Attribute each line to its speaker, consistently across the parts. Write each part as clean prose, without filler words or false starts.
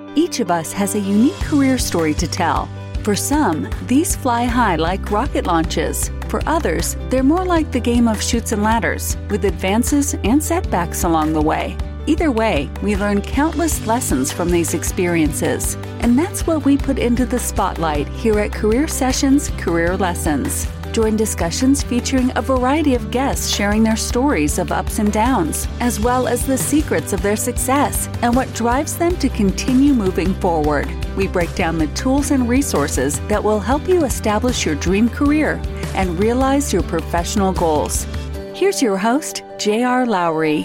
Speaker 1: Each of us has a unique career story to tell. For some, these fly high like rocket launches. For others, they're more like the game of chutes and ladders, with advances and setbacks along the way. Either way, we learn countless lessons from these experiences. And that's what we put into the spotlight here at Career Sessions Career Lessons. Join discussions featuring a variety of guests sharing their stories of ups and downs, as well as the secrets of their success and what drives them to continue moving forward. We break down the tools and resources that will help you establish your dream career and realize your professional goals. Here's your host, J.R. Lowry.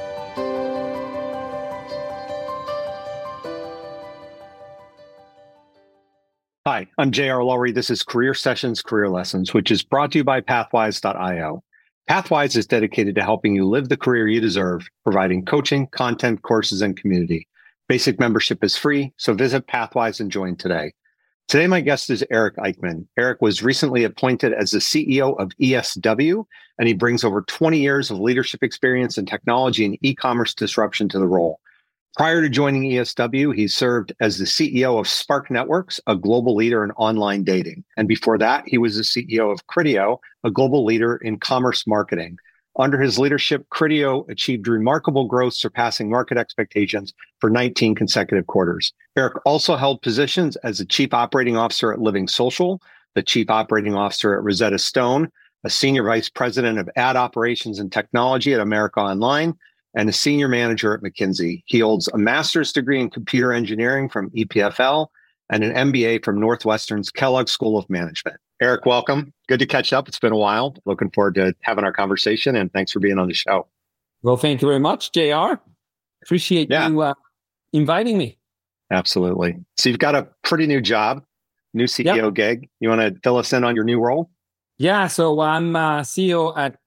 Speaker 2: Hi, I'm J.R. Lowry. This is Career Sessions Career Lessons, which is brought to you by Pathwise.io. Pathwise is dedicated to helping you live the career you deserve, providing coaching, content, courses, and community. Basic membership is free, so visit Pathwise and join today. Today, my guest is Eric Eichmann. Eric was recently appointed as the CEO of ESW, and he brings over 20 years of leadership experience in technology and e-commerce disruption to the role. Prior to joining ESW, he served as the CEO of Spark Networks, a global leader in online dating. And before that, he was the CEO of Criteo, a global leader in commerce marketing. Under his leadership, Criteo achieved remarkable growth, surpassing market expectations for 19 consecutive quarters. Eric also held positions as the Chief Operating Officer at Living Social, the Chief Operating Officer at Rosetta Stone, a Senior Vice President of Ad Operations and Technology at America Online, and a senior manager at McKinsey. He holds a master's degree in computer engineering from EPFL and an MBA from Northwestern's Kellogg School of Management. Eric, welcome. Good to catch up. It's been a while. Looking forward to having our conversation, and thanks for being on the show.
Speaker 3: Well, thank you very much, JR. Appreciate you inviting me.
Speaker 2: Absolutely. So you've got a pretty new job, new CEO gig. You want to fill us in on your new role?
Speaker 3: Yeah, so I'm CEO at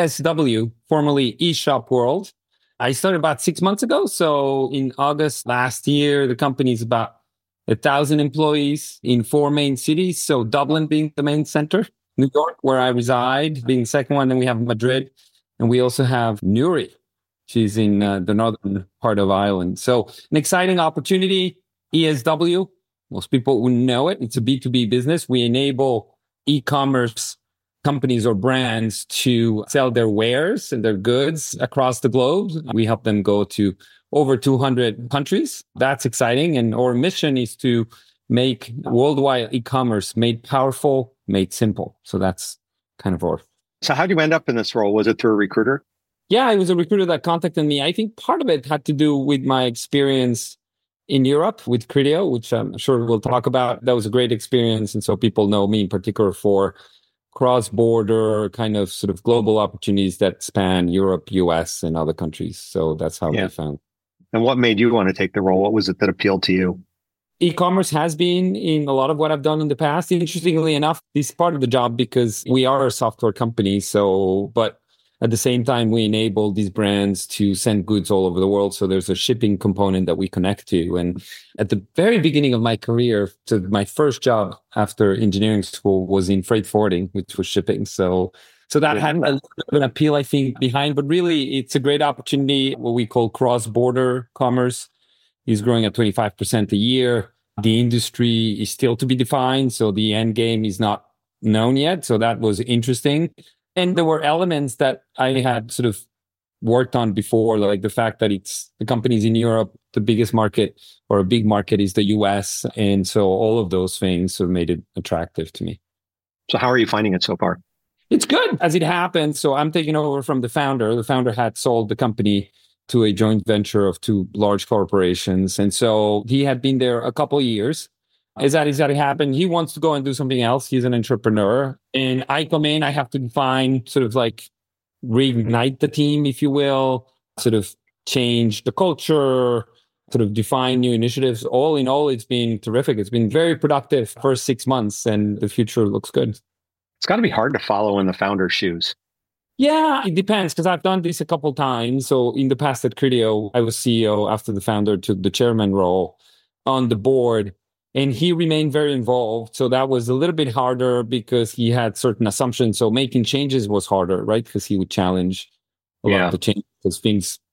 Speaker 3: ESW, formerly eShop World. I started about 6 months ago. So in August last year, the company is about 1,000 employees in 4 main cities. So Dublin being the main center, New York, where I reside, being the second one. Then we have Madrid. And we also have Newry. She's in the northern part of Ireland. So an exciting opportunity. ESW, most people would know it. It's a B2B business. We enable e-commerce companies or brands to sell their wares and their goods across the globe. We help them go to over 200 countries. That's exciting. And our mission is to make worldwide e-commerce made powerful, made simple. So that's kind of our.
Speaker 2: So how did you end up in this role? Was it through a recruiter?
Speaker 3: Yeah, it was a recruiter that contacted me. I think part of it had to do with my experience in Europe with Criteo, which I'm sure we'll talk about. That was a great experience. And so people know me in particular for cross-border kind of sort of global opportunities that span Europe, US, and other countries. So that's how I found.
Speaker 2: And what made you want to take the role? What was it that appealed to you?
Speaker 3: E-commerce has been in a lot of what I've done in the past. Interestingly enough, this is part of the job because we are a software company. So, but at the same time, we enable these brands to send goods all over the world. So there's a shipping component that we connect to. And at the very beginning of my career, so my first job after engineering school was in freight forwarding, which was shipping. So that had a little bit of an appeal, I think, behind. But really, it's a great opportunity. What we call cross-border commerce is growing at 25% a year. The industry is still to be defined. So the end game is not known yet. So that was interesting. And there were elements that I had sort of worked on before, like the fact that it's the companies in Europe, the biggest market or a big market is the US. And so all of those things sort of made it attractive to me.
Speaker 2: So how are you finding it so far?
Speaker 3: It's good as it happens. So I'm taking over from the founder. The founder had sold the company to a joint venture of 2 large corporations. And so he had been there a couple of years. As that happened, he wants to go and do something else. He's an entrepreneur. And I come in, I have to define sort of like reignite the team, if you will, sort of change the culture, sort of define new initiatives. All in all, it's been terrific. It's been very productive first 6 months and the future looks good.
Speaker 2: It's got to be hard to follow in the founder's shoes.
Speaker 3: Yeah, it depends because I've done this a couple of times. So in the past at Criteo, I was CEO after the founder took the chairman role on the board. And he remained very involved. So that was a little bit harder because he had certain assumptions. So making changes was harder, right? Because he would challenge a lot of the changes because things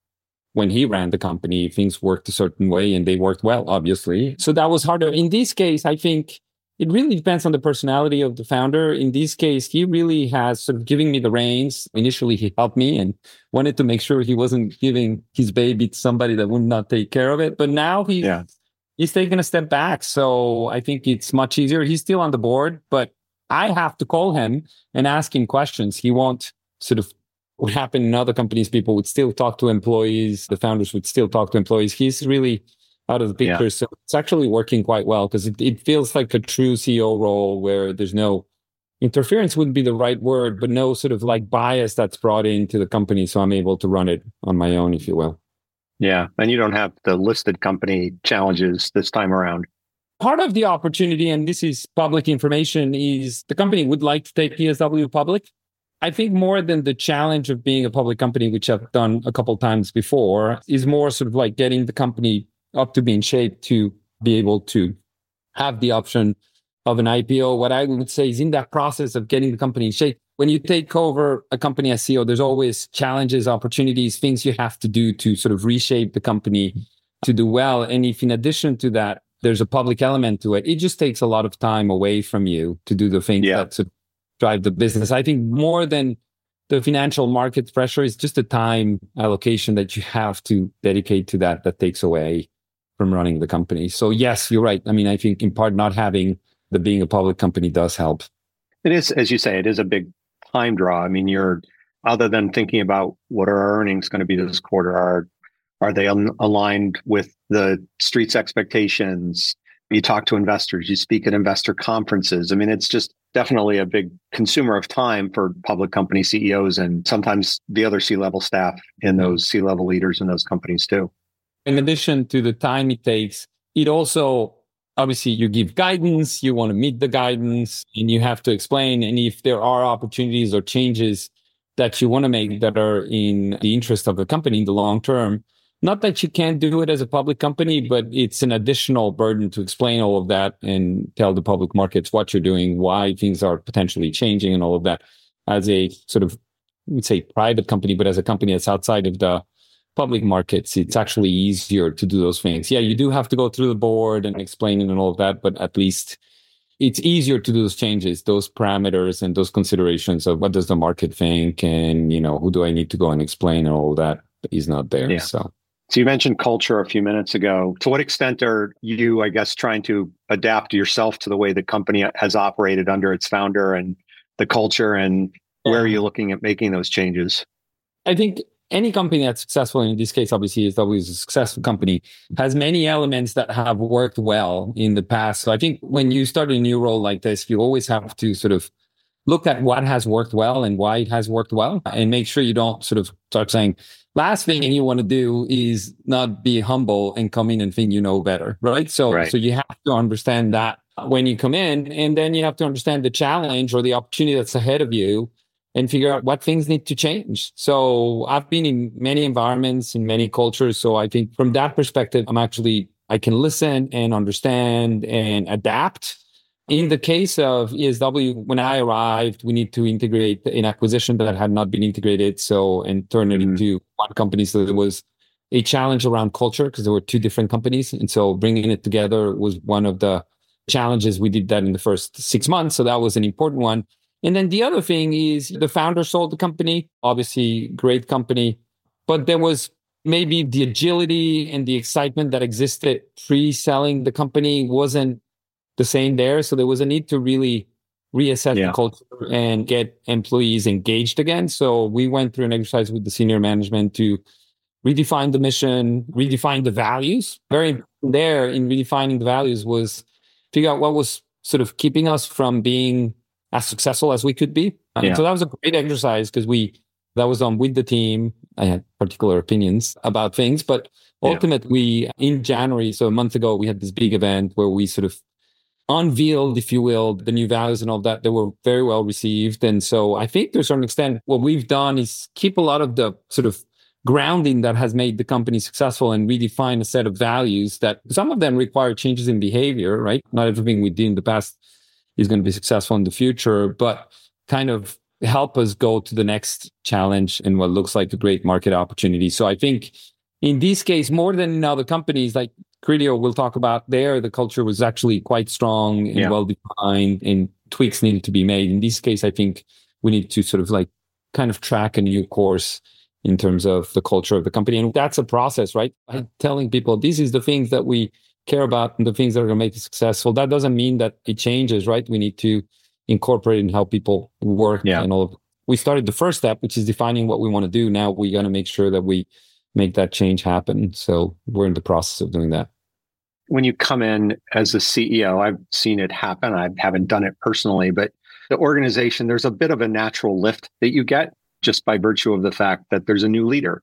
Speaker 3: when he ran the company, things worked a certain way and they worked well, obviously. So that was harder. In this case, I think it really depends on the personality of the founder. In this case, he really has sort of giving me the reins. Initially, he helped me and wanted to make sure he wasn't giving his baby to somebody that would not take care of it. But now he's taken a step back. So I think it's much easier. He's still on the board, but I have to call him and ask him questions. He won't sort of what happened in other companies. People would still talk to employees. The founders would still talk to employees. He's really out of the picture. Yeah. So it's actually working quite well because it feels like a true CEO role where there's no interference wouldn't be the right word, but no sort of like bias that's brought into the company. So I'm able to run it on my own, if you will.
Speaker 2: Yeah. And you don't have the listed company challenges this time around.
Speaker 3: Part of the opportunity, and this is public information, is the company would like to take PSW public. I think more than the challenge of being a public company, which I've done a couple of times before, is more sort of like getting the company up to be in shape to be able to have the option of an IPO. What I would say is in that process of getting the company in shape, when you take over a company as CEO, there's always challenges, opportunities, things you have to do to sort of reshape the company to do well. And if in addition to that, there's a public element to it, it just takes a lot of time away from you to do the things that sort of drive the business. I think more than the financial market pressure is just the time allocation that you have to dedicate to that takes away from running the company. So yes, you're right. I mean, I think in part not having the being a public company does help.
Speaker 2: It is, as you say, it is a big time draw. I mean, you're other than thinking about what are our earnings going to be this quarter, are they aligned with the street's expectations? You talk to investors, you speak at investor conferences. I mean, it's just definitely a big consumer of time for public company CEOs and sometimes the other C-level staff in those C-level leaders in those companies too.
Speaker 3: In addition to the time it takes, it also, obviously, you give guidance, you want to meet the guidance, and you have to explain. And if there are opportunities or changes that you want to make that are in the interest of the company in the long term, not that you can't do it as a public company, but it's an additional burden to explain all of that and tell the public markets what you're doing, why things are potentially changing and all of that. As a sort of, I would say private company, but as a company that's outside of the public markets, it's actually easier to do those things. Yeah, you do have to go through the board and explain it and all of that, but at least it's easier to do those changes, those parameters and those considerations of what does the market think and, who do I need to go and explain and all of that is not there.
Speaker 2: Yeah. So you mentioned culture a few minutes ago. To what extent are you, I guess, trying to adapt yourself to the way the company has operated under its founder and the culture, and where are you looking at making those changes?
Speaker 3: I think any company that's successful, in this case, obviously, PSW is a successful company, has many elements that have worked well in the past. So I think when you start a new role like this, you always have to sort of look at what has worked well and why it has worked well, and make sure you don't sort of start saying, last thing you want to do is not be humble and come in and think you know better, right? So you have to understand that when you come in, and then you have to understand the challenge or the opportunity that's ahead of you and figure out what things need to change. So I've been in many environments, in many cultures. So I think from that perspective, I can listen and understand and adapt. In the case of ESW, when I arrived, we need to integrate an acquisition that had not been integrated, and turn it into one company. So there was a challenge around culture because there were two different companies. And so bringing it together was one of the challenges. We did that in the first 6 months. So that was an important one. And then the other thing is the founder sold the company, obviously great company, but there was maybe the agility and the excitement that existed pre-selling the company wasn't the same there. So there was a need to really reassess the culture and get employees engaged again. So we went through an exercise with the senior management to redefine the mission, redefine the values. Very important there in redefining the values was figure out what was sort of keeping us from being as successful as we could be. So that was a great exercise because that was done with the team. I had particular opinions about things, but ultimately in January, so a month ago, we had this big event where we sort of unveiled, if you will, the new values and all that. They were very well received. And so I think to a certain extent, what we've done is keep a lot of the sort of grounding that has made the company successful and redefine a set of values that some of them require changes in behavior, right? Not everything we did in the past is going to be successful in the future, but kind of help us go to the next challenge and what looks like a great market opportunity. So I think in this case, more than in other companies like Criteo, we'll talk about there, the culture was actually quite strong and well-defined, and tweaks needed to be made. In this case, I think we need to sort of like kind of track a new course in terms of the culture of the company. And that's a process, right? I'm telling people, these is the things that we care about and the things that are going to make it successful. That doesn't mean that it changes, right? We need to incorporate in how people work and all of it. We started the first step, which is defining what we want to do. Now we got to make sure that we make that change happen. So we're in the process of doing that.
Speaker 2: When you come in as a CEO, I've seen it happen. I haven't done it personally, but the organization, there's a bit of a natural lift that you get just by virtue of the fact that there's a new leader.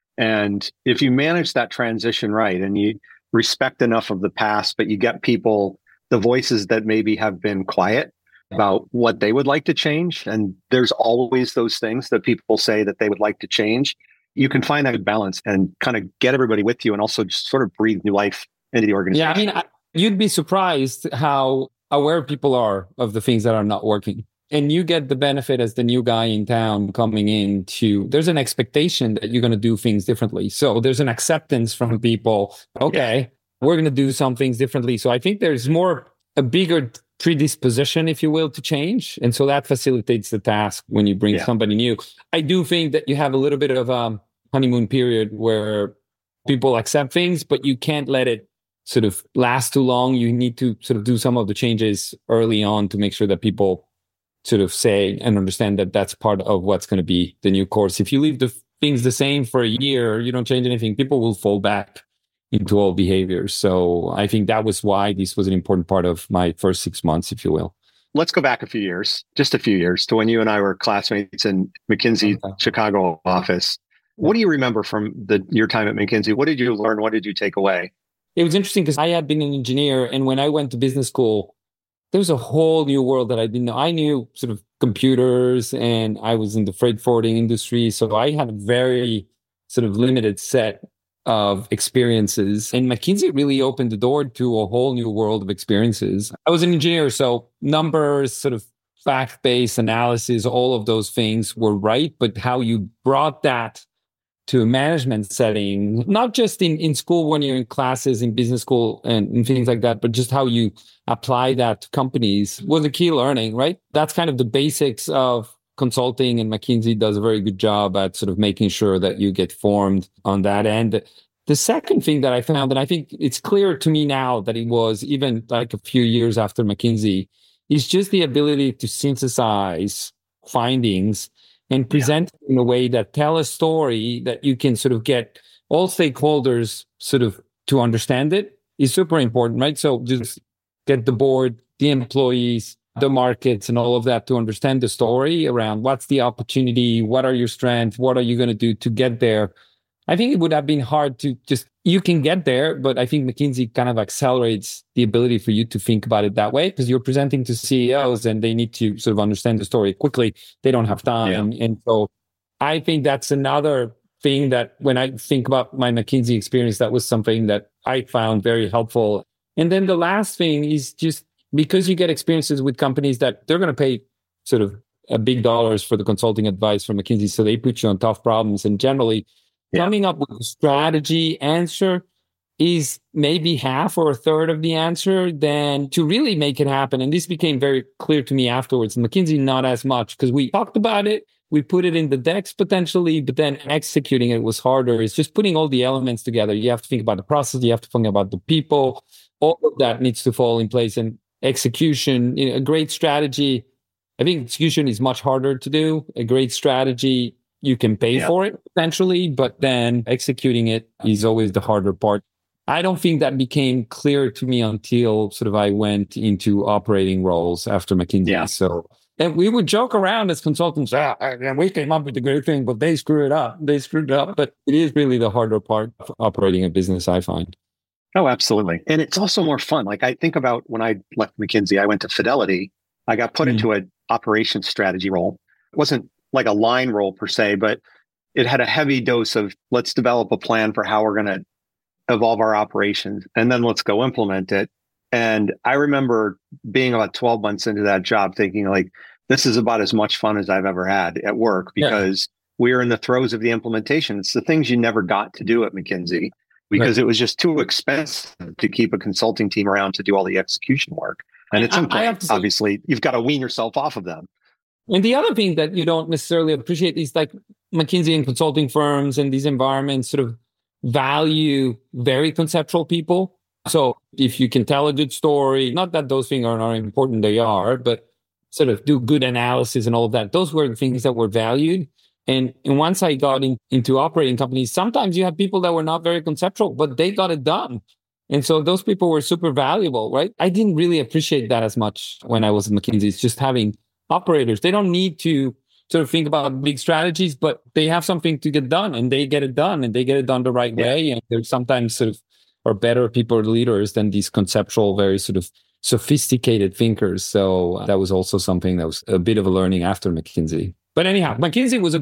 Speaker 2: And if you manage that transition right and you respect enough of the past, but you get people, the voices that maybe have been quiet about what they would like to change, and there's always those things that people say that they would like to change, you can find that good balance and kind of get everybody with you and also just sort of breathe new life into the organization.
Speaker 3: Yeah, I mean, you'd be surprised how aware people are of the things that are not working. And you get the benefit as the new guy in town coming in to, there's an expectation that you're going to do things differently. So there's an acceptance from people. Okay, we're going to do some things differently. So I think there's a bigger predisposition, if you will, to change. And so that facilitates the task when you bring somebody new. I do think that you have a little bit of a honeymoon period where people accept things, but you can't let it sort of last too long. You need to sort of do some of the changes early on to make sure that people sort of say and understand that that's part of what's going to be the new course. If you leave the things the same for a year, you don't change anything, people will fall back into old behaviors. So I think that was why this was an important part of my first 6 months, if you will.
Speaker 2: Let's go back just a few years to when you and I were classmates in McKinsey Chicago office. What do you remember from your time at McKinsey? What did you learn? What did you take away?
Speaker 3: It was interesting because I had been an engineer, and when I went to business school, there was a whole new world that I didn't know. I knew sort of computers, and I was in the freight forwarding industry. So I had a very sort of limited set of experiences. And McKinsey really opened the door to a whole new world of experiences. I was an engineer, so numbers, sort of fact-based analysis, all of those things were right. But how you brought that to a management setting, not just in school when you're in classes in business school and things like that, but just how you apply that to companies was a key learning, right? That's kind of the basics of consulting, and McKinsey does a very good job at sort of making sure that you get formed on that end. The second thing that I found, and I think it's clear to me now that it was even like a few years after McKinsey, is just the ability to synthesize findings and present it in a way that tell a story that you can sort of get all stakeholders sort of to understand it is super important, right? So just get the board, the employees, the markets, and all of that to understand the story around what's the opportunity, what are your strengths, what are you going to do to get there. I think it would have been hard to just, you can get there, but I think McKinsey kind of accelerates the ability for you to think about it that way because you're presenting to CEOs and they need to sort of understand the story quickly. They don't have time. Yeah. And so I think that's another thing that when I think about my McKinsey experience, that was something that I found very helpful. And then the last thing is just because you get experiences with companies that they're going to pay sort of big dollars for the consulting advice from McKinsey. So they put you on tough problems, and generally coming up with a strategy answer is maybe half or a third of the answer than to really make it happen. And this became very clear to me afterwards. McKinsey, not as much, because we talked about it, we put it in the decks potentially, but then executing it was harder. It's just putting all the elements together. You have to think about the process, you have to think about the people, all of that needs to fall in place. And execution, a great strategy, I think execution is much harder to do. A great strategy, you can pay for it potentially, but then executing it is always the harder part. I don't think that became clear to me until sort of I went into operating roles after McKinsey. Yeah. So, and we would joke around as consultants, and we came up with the great thing, but they screwed it up. But it is really the harder part of operating a business, I find.
Speaker 2: Oh, absolutely. And it's also more fun. Like I think about when I left McKinsey, I went to Fidelity. I got put into an operations strategy role. It wasn't like a line role per se, but it had a heavy dose of let's develop a plan for how we're going to evolve our operations and then let's go implement it. And I remember being about 12 months into that job thinking like, this is about as much fun as I've ever had at work because we're in the throes of the implementation. It's the things you never got to do at McKinsey because it was just too expensive to keep a consulting team around to do all the execution work. And it's obviously, you've got to wean yourself off of them.
Speaker 3: And the other thing that you don't necessarily appreciate is like McKinsey and consulting firms and these environments sort of value very conceptual people. So if you can tell a good story, not that those things are not important, they are, but sort of do good analysis and all of that. Those were the things that were valued. And once I got into operating companies, sometimes you have people that were not very conceptual, but they got it done. And so those people were super valuable, right? I didn't really appreciate that as much when I was at McKinsey. It's just having operators. They don't need to sort of think about big strategies, but they have something to get done and they get it done and they get it done the right way. And they're sometimes sort of are better people or leaders than these conceptual, very sort of sophisticated thinkers. So that was also something that was a bit of a learning after McKinsey. But anyhow, McKinsey was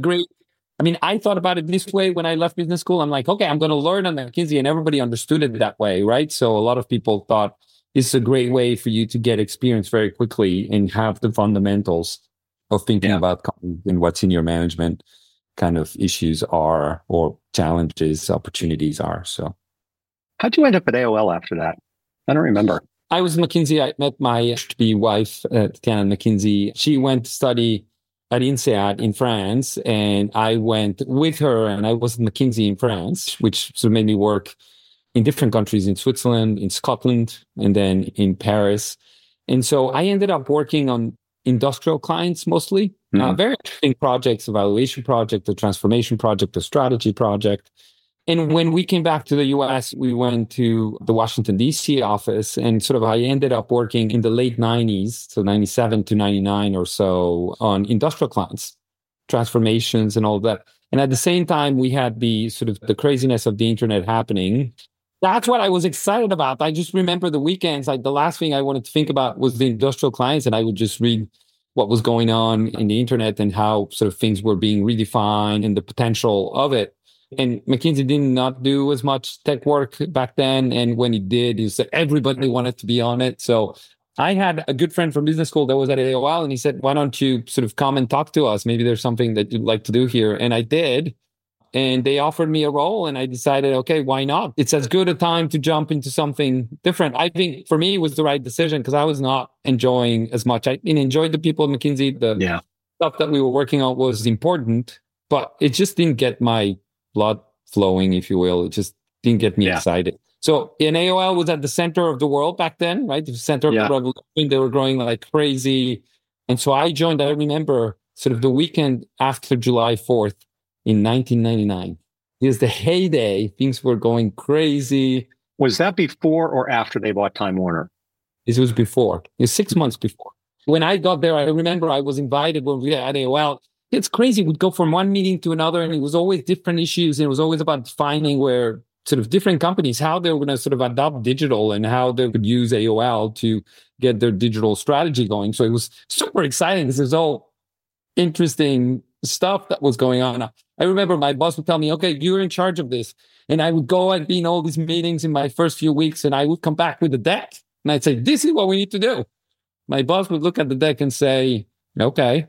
Speaker 3: I thought about it this way when I left business school. I'm like, okay, I'm going to learn on McKinsey, and everybody understood it that way, right? So a lot of people thought this is a great way for you to get experience very quickly and have the fundamentals of thinking about and what's in your management kind of issues are, or challenges, opportunities are. So
Speaker 2: how'd you end up at AOL after that? I don't remember.
Speaker 3: I was at McKinsey. I met my to-be wife, Tatiana McKinsey. She went to study at INSEAD in France, and I went with her, and I was at McKinsey in France, which sort of made me work in different countries, in Switzerland, in Scotland, and then in Paris. And so I ended up working on industrial clients mostly, very interesting projects, evaluation project, a transformation project, a strategy project. And when we came back to the US, we went to the Washington, D.C. office, and sort of I ended up working in the late 90s, so 97 to 99 or so, on industrial clients, transformations and all of that. And at the same time, we had the sort of the craziness of the internet happening. That's what I was excited about. I just remember the weekends, like the last thing I wanted to think about was the industrial clients, and I would just read what was going on in the internet and how sort of things were being redefined and the potential of it. And McKinsey did not do as much tech work back then. And when it did, everybody wanted to be on it. So I had a good friend from business school that was at AOL, and he said, why don't you sort of come and talk to us? Maybe there's something that you'd like to do here. And I did. And they offered me a role, and I decided, okay, why not? It's as good a time to jump into something different. I think for me, it was the right decision because I was not enjoying as much. I enjoyed the people at McKinsey. The stuff that we were working on was important, but it just didn't get my blood flowing, if you will. It just didn't get me excited. So AOL was at the center of the world back then, right? The center of the revolution. They were growing like crazy. And so I joined, I remember sort of the weekend after July 4th in 1999. It was the heyday. Things were going crazy.
Speaker 2: Was that before or after they bought Time Warner?
Speaker 3: This was before. It was 6 months before. When I got there, I remember I was invited when we were at AOL. It's crazy. We'd go from one meeting to another, and it was always different issues. And it was always about finding where sort of different companies, how they were going to sort of adopt digital and how they could use AOL to get their digital strategy going. So it was super exciting because there's all interesting stuff that was going on. I remember my boss would tell me, okay, you're in charge of this. And I would go and be in all these meetings in my first few weeks, and I would come back with a deck. And I'd say, this is what we need to do. My boss would look at the deck and say, okay,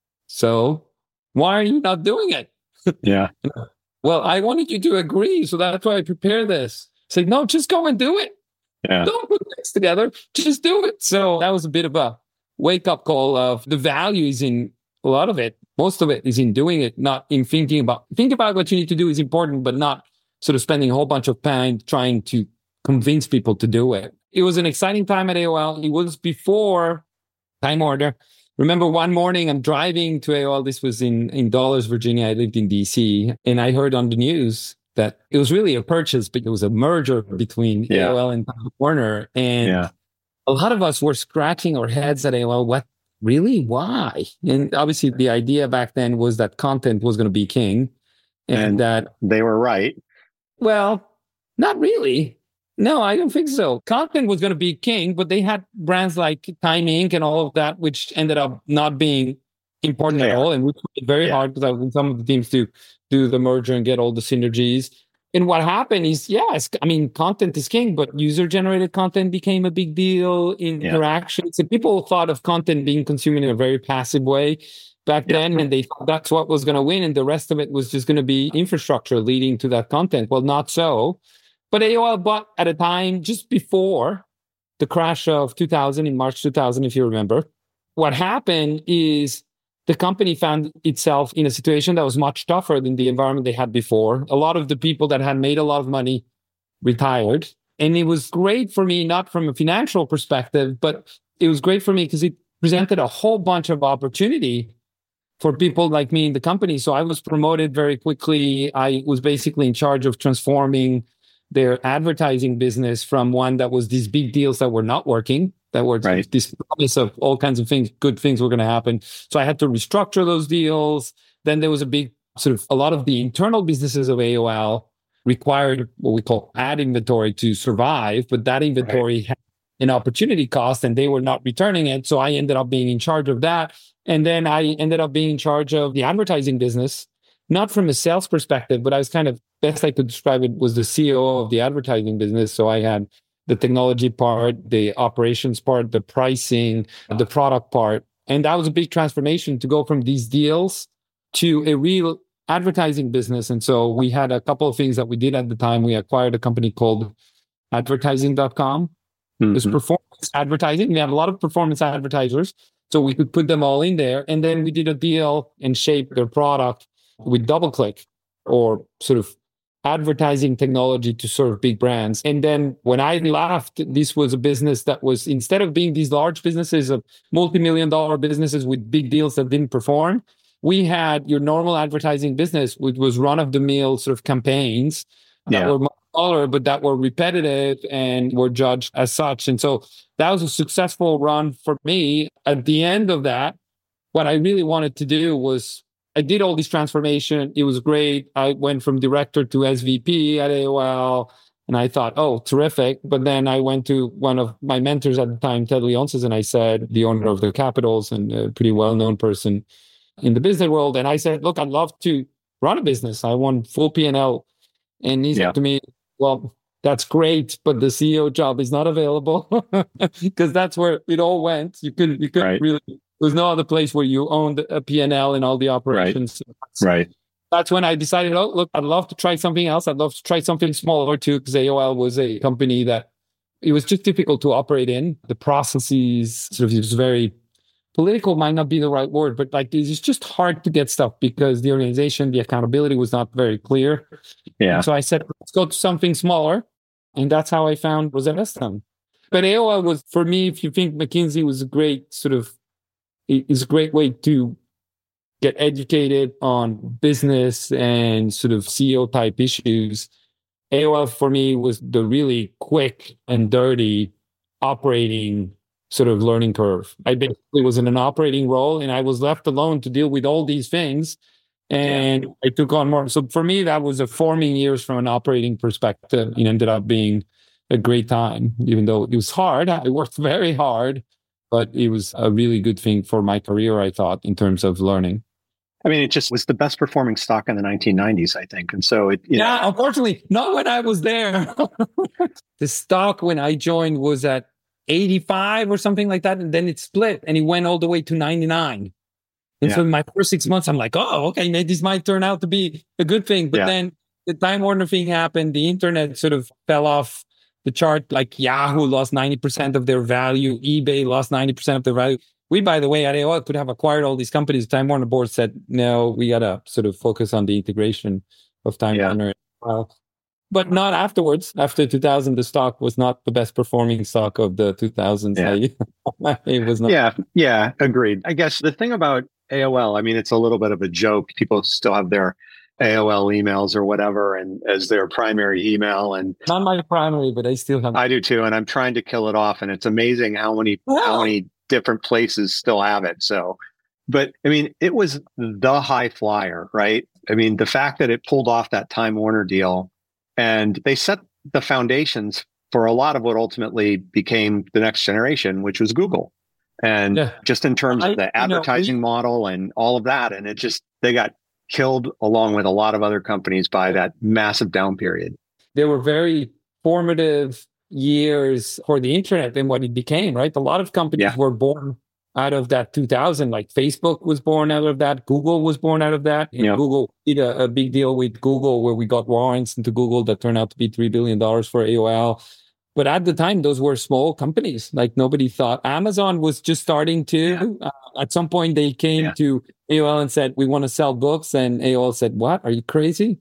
Speaker 3: so why are you not doing it?
Speaker 2: Yeah.
Speaker 3: Well, I wanted you to agree, so that's why I prepared this. Say, no, just go and do it.
Speaker 2: Yeah.
Speaker 3: Don't put things together. Just do it. So that was a bit of a wake-up call of the value is in a lot of it. Most of it is in doing it, not in thinking about. Think about what you need to do is important, but not sort of spending a whole bunch of time trying to convince people to do it. It was an exciting time at AOL. It was before Time Warner. Remember one morning I'm driving to AOL. This was in Dulles, Virginia. I lived in DC, and I heard on the news that it was really a purchase, but it was a merger between AOL and Time Warner. And a lot of us were scratching our heads at AOL. What really? Why? And obviously the idea back then was that content was going to be king, and that
Speaker 2: they were right.
Speaker 3: Well, not really. No, I don't think so. Content was going to be king, but they had brands like Time Inc. and all of that, which ended up not being important at all. And we tried very hard because I was in some of the teams to do the merger and get all the synergies. And what happened is, content is king, but user-generated content became a big deal in interactions. And people thought of content being consumed in a very passive way. back then, and they thought that's what was going to win, and the rest of it was just going to be infrastructure leading to that content. Well, not so. But AOL bought at a time just before the crash of 2000, in March 2000, if you remember. What happened is the company found itself in a situation that was much tougher than the environment they had before. A lot of the people that had made a lot of money retired. And it was great for me, not from a financial perspective, but it was great for me because it presented a whole bunch of opportunity for people like me in the company. So I was promoted very quickly. I was basically in charge of transforming their advertising business from one that was these big deals that were not working, that were this promise of all kinds of things, good things were going to happen. So I had to restructure those deals. Then there was a lot of the internal businesses of AOL required what we call ad inventory to survive, but that inventory had an opportunity cost and they were not returning it. So I ended up being in charge of that. And then I ended up being in charge of the advertising business, not from a sales perspective, but I was kind of, best I could describe it, was the CEO of the advertising business. So I had the technology part, the operations part, the pricing, the product part. And that was a big transformation to go from these deals to a real advertising business. And so we had a couple of things that we did at the time. We acquired a company called advertising.com. It was performance advertising. We had a lot of performance advertisers, so we could put them all in there. And then we did a deal and shaped their product with DoubleClick, or sort of advertising technology to serve big brands. And then when I left, this was a business that was, instead of being these large businesses of multi-million-dollar businesses with big deals that didn't perform, we had your normal advertising business, which was run-of-the-mill sort of campaigns that were much smaller, but that were repetitive and were judged as such. And so that was a successful run for me. At the end of that, what I really wanted to do was, I did all this transformation. It was great. I went from director to SVP at AOL, and I thought, oh, terrific. But then I went to one of my mentors at the time, Ted Leonsis, and I said, the owner of the Capitals and a pretty well-known person in the business world. And I said, look, I'd love to run a business. I want full P&L. And he said to me, well, that's great, but the CEO job is not available, because that's where it all went. You couldn't really, there's no other place where you owned a P&L and all the operations. That's when I decided, oh, look, I'd love to try something else. I'd love to try something smaller too, because AOL was a company that it was just difficult to operate in. The processes, sort of, it was very political, might not be the right word, but like it's just hard to get stuff because the organization, the accountability was not very clear. And so I said, let's go to something smaller. And that's how I found Rosetta Stone. But AOL was, for me, if you think McKinsey was a great is a great way to get educated on business and sort of CEO type issues. AOL for me was the really quick and dirty operating sort of learning curve. I basically was in an operating role and I was left alone to deal with all these things. And I took on more. So for me, that was a forming years from an operating perspective. It ended up being a great time, even though it was hard. I worked very hard, but it was a really good thing for my career, I thought, in terms of learning.
Speaker 2: I mean, it just was the best performing stock in the 1990s, I think. And so
Speaker 3: unfortunately, not when I was there. The stock when I joined was at 85 or something like that. And then it split and it went all the way to 99. And so in my first 6 months, I'm like, oh, okay, maybe this might turn out to be a good thing. But then the Time Warner thing happened. The internet sort of fell off the chart. Like Yahoo lost 90% of their value. eBay lost 90% of their value. We, by the way, at AOL could have acquired all these companies. The Time Warner board said, no, we got to sort of focus on the integration of Time Warner. But not afterwards. After 2000, the stock was not the best performing stock of the 2000s. It was not.
Speaker 2: Yeah, agreed. I guess the thing about AOL, I mean, it's a little bit of a joke. People still have their AOL emails or whatever, and as their primary email. And
Speaker 3: not my primary, but I still have.
Speaker 2: I do too, and I'm trying to kill it off. And it's amazing how many different places still have it. So, but I mean, it was the high flyer, right? I mean, the fact that it pulled off that Time Warner deal, and they set the foundations for a lot of what ultimately became the next generation, which was Google. And just in terms of the advertising model and all of that, and they got killed along with a lot of other companies by that massive down period.
Speaker 3: They were very formative years for the internet and what it became, right? A lot of companies were born out of that 2000. Like Facebook was born out of that. Google was born out of that. And Google did a big deal with Google where we got warrants into Google that turned out to be $3 billion for AOL. But at the time, those were small companies. Like nobody thought. Amazon was just starting to. At some point, they came to AOL and said, we want to sell books. And AOL said, what? Are you crazy?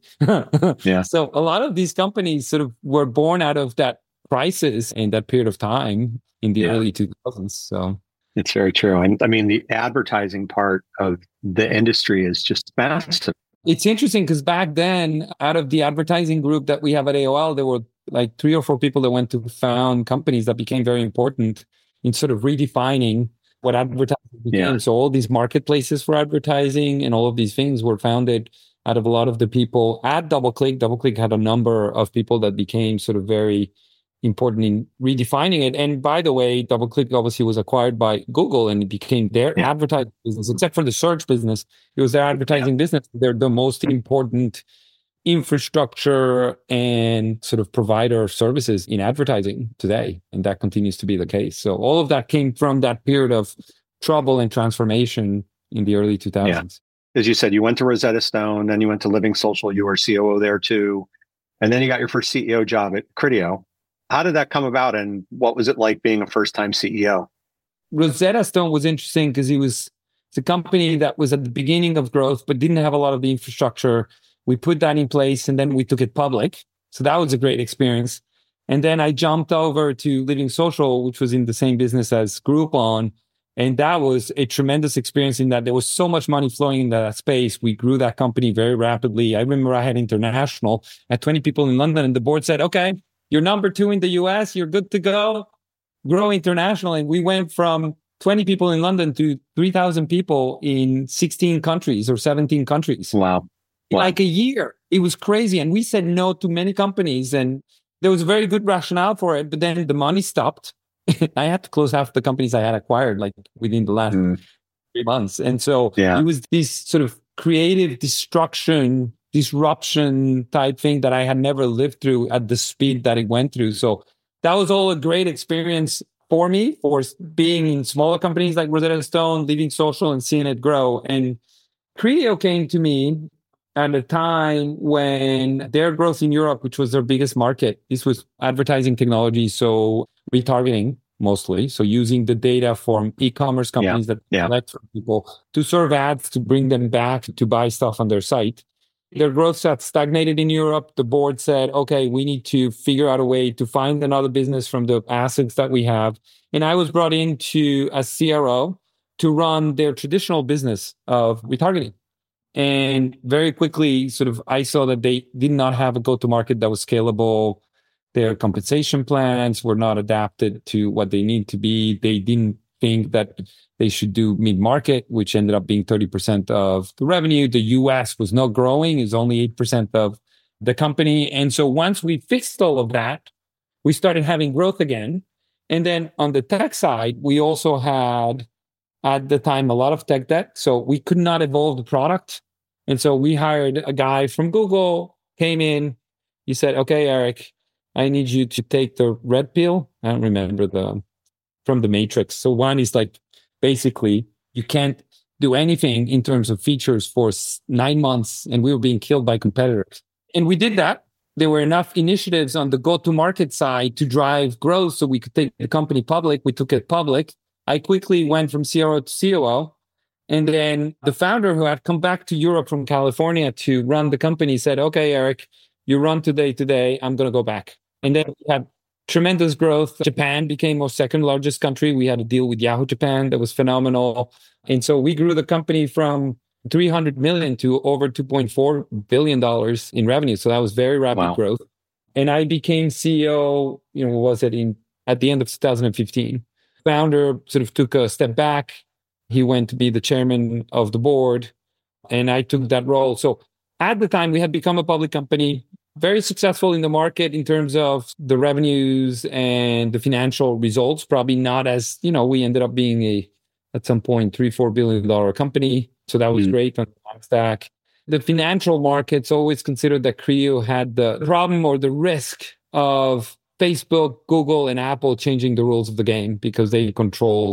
Speaker 3: So a lot of these companies sort of were born out of that crisis in that period of time in the early 2000s. So
Speaker 2: it's very true. And I mean, the advertising part of the industry is just massive.
Speaker 3: It's interesting because back then, out of the advertising group that we have at AOL, there were like 3 or 4 people that went to found companies that became very important in sort of redefining what advertising became. So all these marketplaces for advertising and all of these things were founded out of a lot of the people at DoubleClick. DoubleClick had a number of people that became sort of very important in redefining it. And by the way, DoubleClick obviously was acquired by Google and it became their advertising business, except for the search business. It was their advertising business. They're the most important infrastructure and sort of provider of services in advertising today. And that continues to be the case. So all of that came from that period of trouble and transformation in the early 2000s.
Speaker 2: Yeah. As you said, you went to Rosetta Stone, then you went to Living Social. You were COO there too. And then you got your first CEO job at Criteo. How did that come about, and what was it like being a first-time CEO?
Speaker 3: Rosetta Stone was interesting because it's a company that was at the beginning of growth, but didn't have a lot of the infrastructure. We put that in place, and then we took it public. So that was a great experience. And then I jumped over to Living Social, which was in the same business as Groupon. And that was a tremendous experience in that there was so much money flowing into that space. We grew that company very rapidly. I remember I had international at 20 people in London, and the board said, okay, you're number 2 in the US. You're good to go. Grow international. And we went from 20 people in London to 3,000 people in 16 countries or 17 countries.
Speaker 2: Wow.
Speaker 3: Like a year. It was crazy. And we said no to many companies. And there was a very good rationale for it. But then the money stopped. I had to close half the companies I had acquired like within the last 3 months. And so it was this sort of creative disruption type thing that I had never lived through at the speed that it went through. So that was all a great experience for me, for being in smaller companies like Rosetta Stone, Living Social, and seeing it grow. And Criteo came to me at a time when their growth in Europe, which was their biggest market, this was advertising technology, so retargeting mostly. So using the data from e-commerce companies that collect from people to serve ads to bring them back to buy stuff on their site. Their growth had stagnated in Europe. The board said, okay, we need to figure out a way to find another business from the assets that we have. And I was brought in as CRO to run their traditional business of retargeting. And very quickly, I saw that they did not have a go-to-market that was scalable. Their compensation plans were not adapted to what they need to be. They didn't think that they should do mid-market, which ended up being 30% of the revenue. The US was not growing. It's only 8% of the company. And so once we fixed all of that, we started having growth again. And then on the tech side, we also had, at the time, a lot of tech debt. So we could not evolve the product. And so we hired a guy from Google, came in. He said, okay, Eric, I need you to take the red pill. I don't remember from the Matrix. So one is basically you can't do anything in terms of features for 9 months, and we were being killed by competitors. And we did that. There were enough initiatives on the go-to-market side to drive growth so we could take the company public. We took it public. I quickly went from CRO to COO. And then the founder, who had come back to Europe from California to run the company, said, okay, Eric, you run today. I'm going to go back. And then we had tremendous growth. Japan became our second largest country. We had a deal with Yahoo Japan that was phenomenal. And so we grew the company from 300 million to over $2.4 billion in revenue. So that was very rapid growth. And I became CEO, at the end of 2015. Founder took a step back. He went to be the chairman of the board, and I took that role. So at the time, we had become a public company, very successful in the market in terms of the revenues and the financial results. Probably not as, we ended up being at some point, $3-4 billion company. So that was great on the stack. The financial markets always considered that Criteo had the problem or the risk of Facebook, Google, and Apple changing the rules of the game because they controlled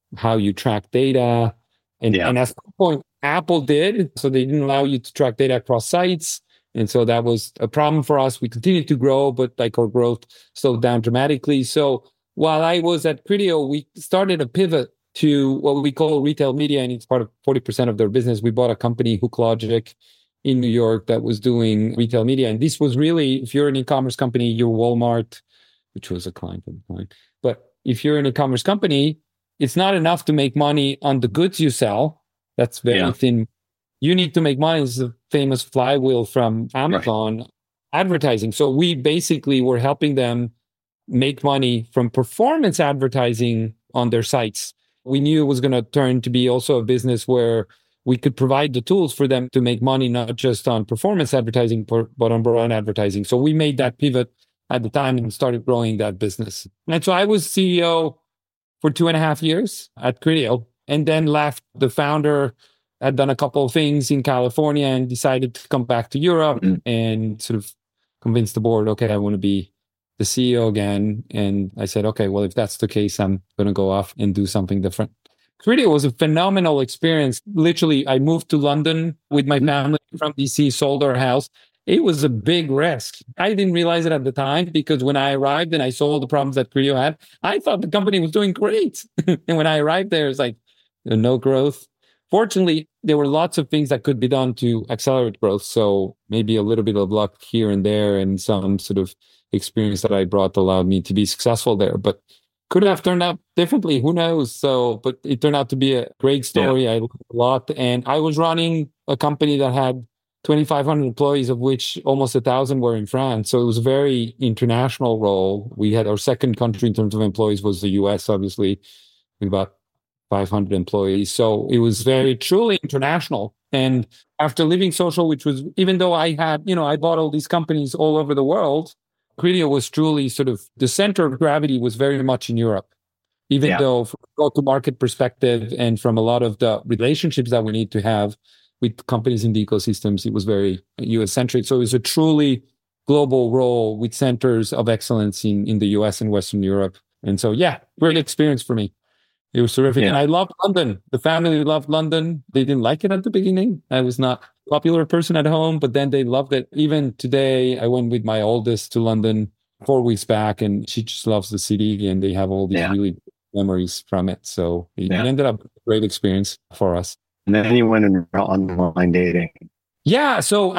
Speaker 3: how you track data. And at some point, Apple did. So they didn't allow you to track data across sites. And so that was a problem for us. We continued to grow, but like our growth slowed down dramatically. So while I was at Criteo, we started a pivot to what we call retail media, and it's part of 40% of their business. We bought a company, HookLogic, in New York that was doing retail media. And this was really, if you're an e-commerce company, you're Walmart, which was a client at the time. But if you're an e-commerce company, it's not enough to make money on the goods you sell. That's very thin. You need to make money. This is a famous flywheel from Amazon advertising. So we basically were helping them make money from performance advertising on their sites. We knew it was going to turn to be also a business where we could provide the tools for them to make money, not just on performance advertising, but on brand advertising. So we made that pivot at the time and started growing that business. And so I was CEO for 2.5 years at Criteo, and then left. The founder had done a couple of things in California and decided to come back to Europe and sort of convince the board, okay, I want to be the CEO again. And I said, okay, well, if that's the case, I'm going to go off and do something different. Criteo was a phenomenal experience. Literally, I moved to London with my family from DC, sold our house. It was a big risk. I didn't realize it at the time because when I arrived and I saw all the problems that Criteo had, I thought the company was doing great. And when I arrived there, it's like no growth. Fortunately, there were lots of things that could be done to accelerate growth. So maybe a little bit of luck here and there and some sort of experience that I brought allowed me to be successful there. But could have turned out differently. Who knows? So, but it turned out to be a great story. I learned a lot. And I was running a company that had 2,500 employees, of which almost 1,000 were in France. So it was a very international role. We had our second country in terms of employees was the US, obviously, with about 500 employees. So it was very truly international. And after leaving social, which was, even though I had, I bought all these companies all over the world, Criteo was truly sort of, the center of gravity was very much in Europe. Even though from a go-to-market perspective and from a lot of the relationships that we need to have with companies in the ecosystems, it was very US-centric. So it was a truly global role with centers of excellence in the US and Western Europe. And so, great experience for me. It was terrific. And I loved London. The family loved London. They didn't like it at the beginning. I was not a popular person at home, but then they loved it. Even today, I went with my oldest to London 4 weeks back, and she just loves the city, and they have all these really memories from it. So it ended up a great experience for us.
Speaker 2: And then you went into online dating.
Speaker 3: Yeah. So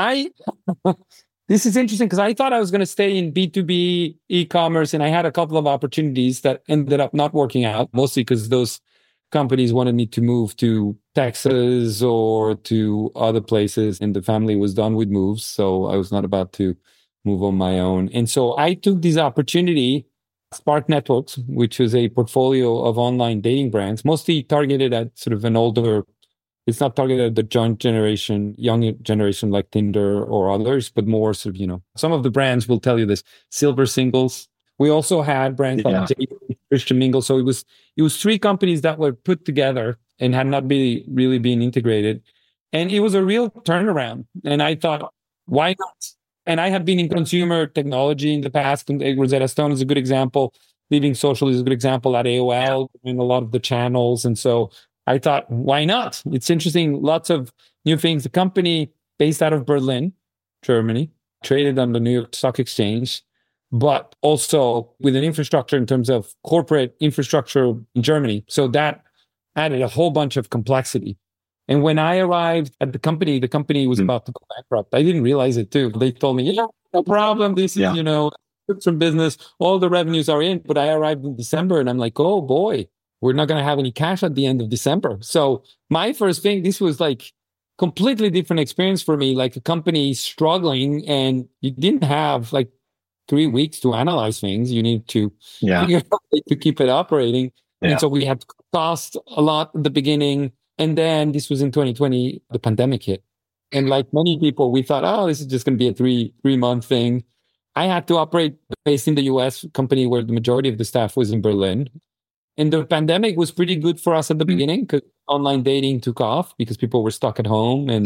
Speaker 3: this is interesting because I thought I was going to stay in B2B e-commerce, and I had a couple of opportunities that ended up not working out, mostly because those companies wanted me to move to Texas or to other places, and the family was done with moves. So I was not about to move on my own. And so I took this opportunity, Spark Networks, which is a portfolio of online dating brands, mostly targeted at sort of an older, it's not targeted at the young generation like Tinder or others, but more sort of, some of the brands will tell you this, silver singles. We also had brands like Christian Mingle. So it was 3 companies that were put together and had not really been integrated. And it was a real turnaround. And I thought, why not? And I had been in consumer technology in the past. And Rosetta Stone is a good example. Leaving Social is a good example at AOL in a lot of the channels. And so I thought, why not? It's interesting. Lots of new things. The company based out of Berlin, Germany, traded on the New York Stock Exchange, but also with an infrastructure in terms of corporate infrastructure in Germany. So that added a whole bunch of complexity. And when I arrived at the company was about to go bankrupt. I didn't realize it too. They told me, no problem. This is, some business. All the revenues are in. But I arrived in December and I'm like, oh boy, we're not going to have any cash at the end of December. So my first thing, this was like completely different experience for me, like a company struggling and you didn't have like 3 weeks to analyze things. You need to figure out a way to keep it operating. And so we had to cost a lot at the beginning. And then this was in 2020, the pandemic hit. And like many people, we thought, this is just going to be a three-month thing. I had to operate based in the US company where the majority of the staff was in Berlin. And the pandemic was pretty good for us at the beginning because online dating took off because people were stuck at home. And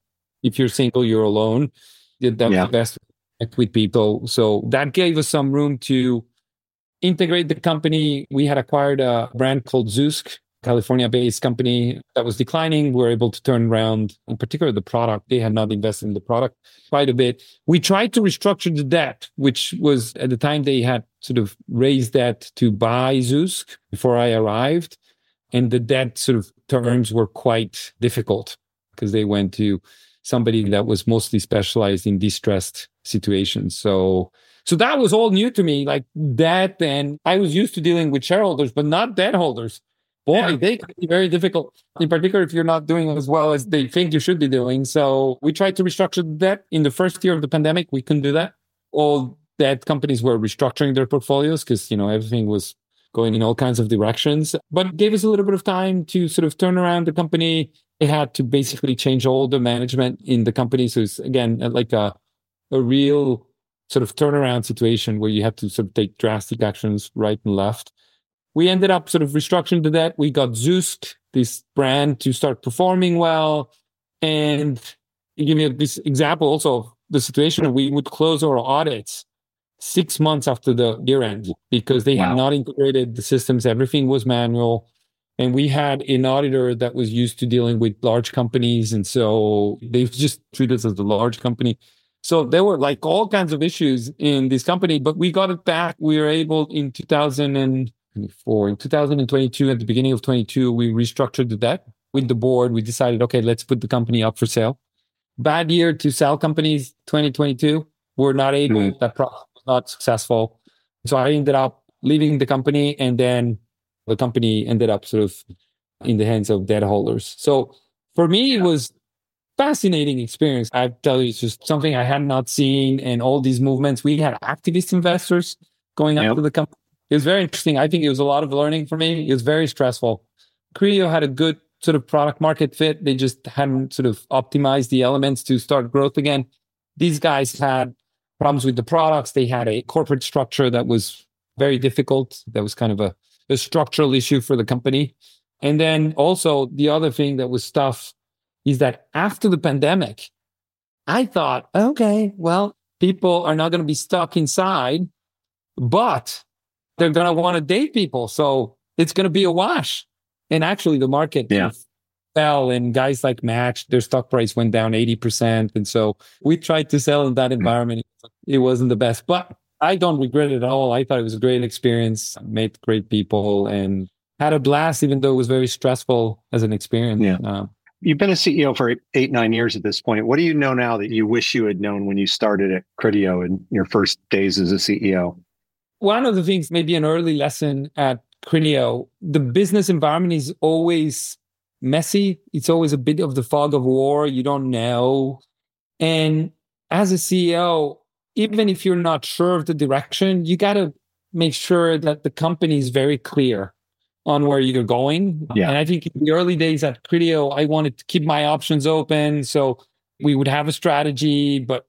Speaker 3: if you're single, you're alone. That was the best to connect with people. So that gave us some room to integrate the company. We had acquired a brand called Zoosk California-based company that was declining. We were able to turn around, in particular, the product. They had not invested in the product quite a bit. We tried to restructure the debt, which was at the time they had sort of raised debt to buy Zoosk before I arrived. And the debt sort of terms were quite difficult because they went to somebody that was mostly specialized in distressed situations. So that was all new to me, like debt. And I was used to dealing with shareholders, but not debt holders. Boy, they can be very difficult, in particular if you're not doing as well as they think you should be doing. So we tried to restructure the debt. In the first year of the pandemic, we couldn't do that. All debt companies were restructuring their portfolios because, everything was going in all kinds of directions. But it gave us a little bit of time to sort of turn around the company. It had to basically change all the management in the company. So it's, again, like a real sort of turnaround situation where you had to sort of take drastic actions right and left. We ended up sort of restructuring the debt. We got Zoosk, this brand, to start performing well. And to give you this example also of the situation, we would close our audits 6 months after the year end because they had not integrated the systems. Everything was manual. And we had an auditor that was used to dealing with large companies. And so they just treated us as a large company. So there were like all kinds of issues in this company, but we got it back. We were able in 2022, at the beginning of 22, we restructured the debt with the board. We decided, okay, let's put the company up for sale. Bad year to sell companies, 2022. We're not able, that process was not successful. So I ended up leaving the company, and then the company ended up sort of in the hands of debt holders. So for me, it was fascinating experience. I tell you, it's just something I had not seen, and all these movements. We had activist investors going after the company. It was very interesting. I think it was a lot of learning for me. It was very stressful. Criteo had a good sort of product market fit. They just hadn't sort of optimized the elements to start growth again. These guys had problems with the products. They had a corporate structure that was very difficult. That was kind of a structural issue for the company. And then also the other thing that was tough is that after the pandemic, I thought, okay, well, people are not going to be stuck inside, but they're going to want to date people. So it's going to be a wash. And actually the market fell, and guys like Match, their stock price went down 80%. And so we tried to sell in that environment. It wasn't the best, but I don't regret it at all. I thought it was a great experience, met great people, and had a blast, even though it was very stressful as an experience.
Speaker 2: Yeah. You've been a CEO for 8-9 years at this point. What do you know now that you wish you had known when you started at Criteo in your first days as a CEO?
Speaker 3: One of the things, maybe an early lesson at Criteo, the business environment is always messy. It's always a bit of the fog of war. You don't know. And as a CEO, even if you're not sure of the direction, you got to make sure that the company is very clear on where you're going. Yeah. And I think in the early days at Criteo, I wanted to keep my options open. So we would have a strategy, but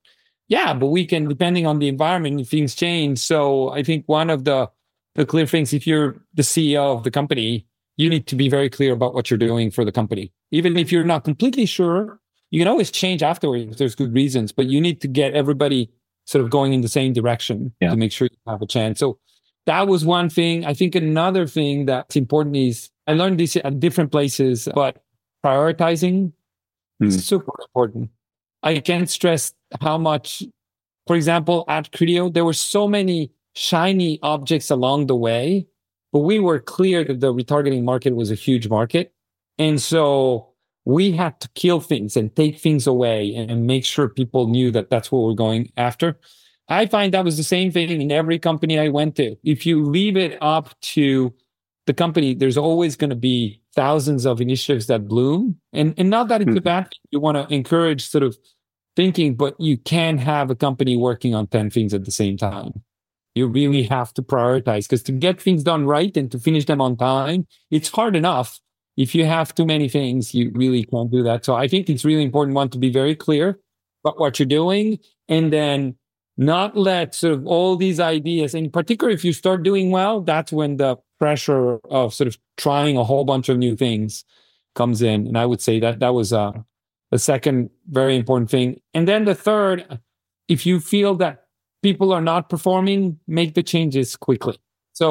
Speaker 3: we can, depending on the environment, things change. So I think one of the clear things, if you're the CEO of the company, you need to be very clear about what you're doing for the company. Even if you're not completely sure, you can always change afterwards if there's good reasons, but you need to get everybody sort of going in the same direction to make sure you have a chance. So that was one thing. I think another thing that's important is, I learned this at different places, but prioritizing is super important. I can't stress how much, for example, at Criteo, there were so many shiny objects along the way, but we were clear that the retargeting market was a huge market. And so we had to kill things and take things away and make sure people knew that that's what we're going after. I find that was the same thing in every company I went to. If you leave it up to the company, there's always going to be thousands of initiatives that bloom. And not that it's a bad thing. You want to encourage sort of thinking, but you can't have a company working on 10 things at the same time. You really have to prioritize, because to get things done right and to finish them on time, it's hard enough. If you have too many things, you really can't do that. So I think it's really important, one, to be very clear about what you're doing, and then not let sort of all these ideas, in particular, if you start doing well, that's when the pressure of sort of trying a whole bunch of new things comes in. And I would say that that was the second very important thing. And then the third, if you feel that people are not performing, make the changes quickly. So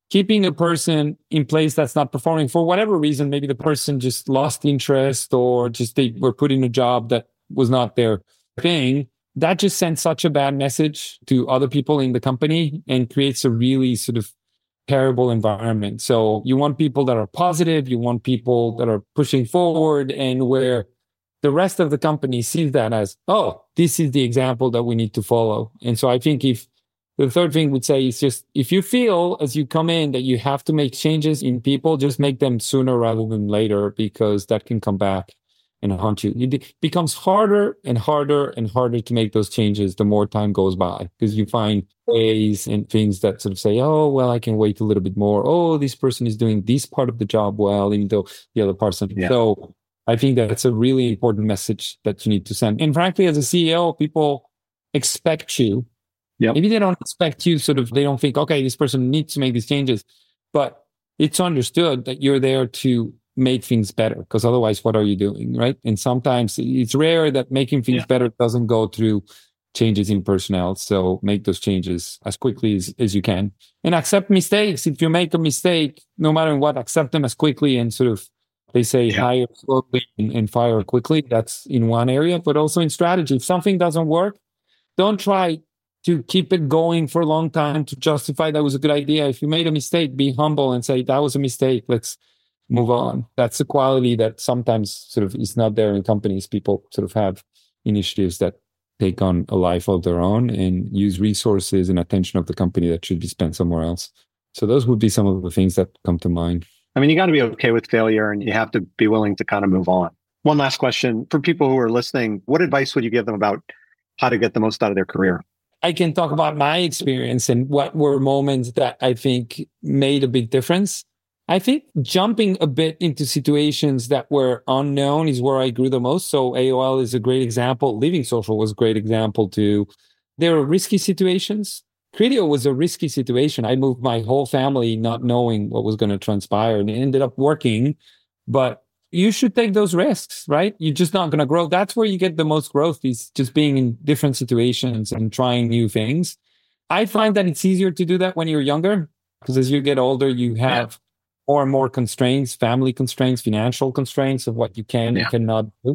Speaker 3: keeping a person in place that's not performing for whatever reason, maybe the person just lost interest or just they were put in a job that was not their thing, that just sends such a bad message to other people in the company and creates a really sort of terrible environment. So you want people that are positive, you want people that are pushing forward, and where the rest of the company sees that as, oh, this is the example that we need to follow. And so I think the third thing would say is just, if you feel as you come in that you have to make changes in people, just make them sooner rather than later, because that can come back and haunt you. It becomes harder and harder and harder to make those changes the more time goes by, because you find ways and things that sort of say, oh, well, I can wait a little bit more. Oh, this person is doing this part of the job well, even though the other person. Yeah. So I think that's a really important message that you need to send. And frankly, as a CEO, people expect you. Yep. Maybe they don't expect you they don't think, okay, this person needs to make these changes, but it's understood that you're there to make things better, because otherwise, what are you doing, right? And sometimes it's rare that making things better doesn't go through changes in personnel. So make those changes as quickly as you can, and accept mistakes. If you make a mistake, no matter what, accept them as quickly and they say hire slowly and fire quickly. That's in one area, but also in strategy. If something doesn't work, don't try to keep it going for a long time to justify that was a good idea. If you made a mistake, be humble and say, that was a mistake. Let's move on. That's a quality that sometimes is not there in companies. People have initiatives that take on a life of their own and use resources and attention of the company that should be spent somewhere else. So those would be some of the things that come to mind.
Speaker 2: I mean, you got to be okay with failure, and you have to be willing to kind of move on. One last question for people who are listening. What advice would you give them about how to get the most out of their career?
Speaker 3: I can talk about my experience and what were moments that I think made a big difference. I think jumping a bit into situations that were unknown is where I grew the most. So AOL is a great example. Living Social was a great example too. There were risky situations. Criteo was a risky situation. I moved my whole family not knowing what was going to transpire, and it ended up working. But you should take those risks, right? You're just not going to grow. That's where you get the most growth, is just being in different situations and trying new things. I find that it's easier to do that when you're younger, because as you get older, you have more and more constraints, family constraints, financial constraints of what you can and cannot do.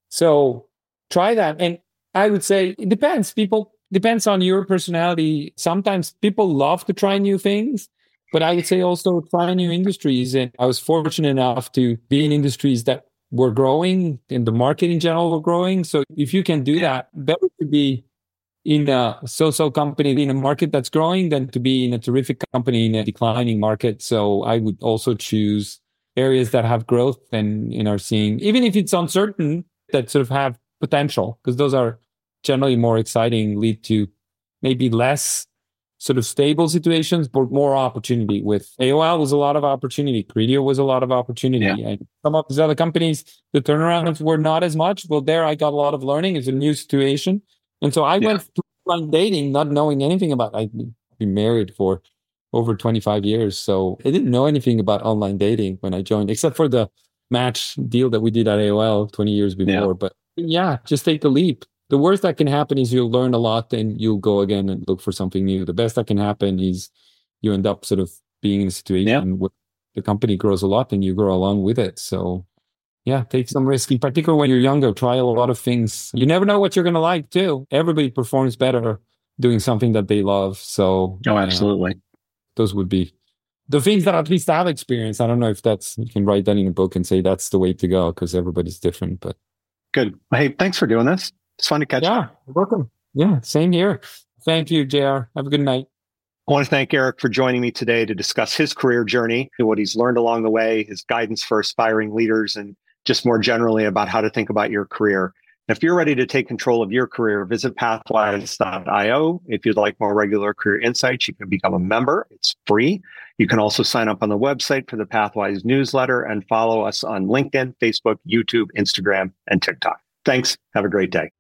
Speaker 3: So try that. And I would say it depends on your personality. Sometimes people love to try new things, but I would say also try new industries. And I was fortunate enough to be in industries that were growing and the market in general were growing. So if you can do that, better to be in a so-so company in a market that's growing than to be in a terrific company in a declining market. So I would also choose areas that have growth and are seeing, even if it's uncertain, that have potential, because those are generally more exciting, lead to maybe less stable situations, but more opportunity. With AOL was a lot of opportunity. Criteo was a lot of opportunity. Yeah. And some of these other companies, the turnarounds were not as much. Well, there I got a lot of learning. It's a new situation. And so I went to online dating, not knowing anything about it. I'd been married for over 25 years. So I didn't know anything about online dating when I joined, except for the match deal that we did at AOL 20 years before. But just take the leap. The worst that can happen is you'll learn a lot and you'll go again and look for something new. The best that can happen is you end up being in a situation where the company grows a lot and you grow along with it. So take some risk, in particular when you're younger. Try a lot of things. You never know what you're going to like too. Everybody performs better doing something that they love. So
Speaker 2: absolutely.
Speaker 3: Those would be the things that at least I've experienced. I don't know if you can write that in a book and say that's the way to go, because everybody's different. But
Speaker 2: good. Well, hey, thanks for doing this. It's fun to catch up.
Speaker 3: Yeah, welcome. Yeah, same here. Thank you, JR. Have a good night.
Speaker 2: I want to thank Eric for joining me today to discuss his career journey, what he's learned along the way, his guidance for aspiring leaders, and just more generally about how to think about your career. If you're ready to take control of your career, visit pathwise.io. If you'd like more regular career insights, you can become a member. It's free. You can also sign up on the website for the Pathwise newsletter and follow us on LinkedIn, Facebook, YouTube, Instagram, and TikTok. Thanks. Have a great day.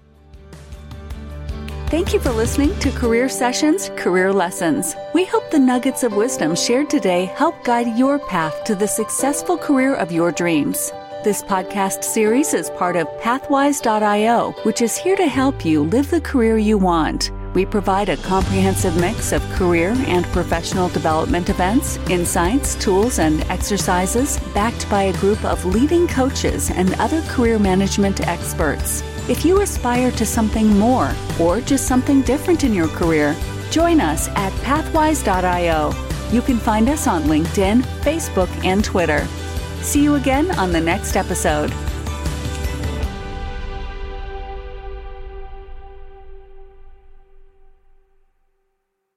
Speaker 1: Thank you for listening to Career Sessions, Career Lessons. We hope the nuggets of wisdom shared today help guide your path to the successful career of your dreams. This podcast series is part of Pathwise.io, which is here to help you live the career you want. We provide a comprehensive mix of career and professional development events, insights, tools, and exercises backed by a group of leading coaches and other career management experts. If you aspire to something more or just something different in your career, join us at pathwise.io. You can find us on LinkedIn, Facebook, and Twitter. See you again on the next episode.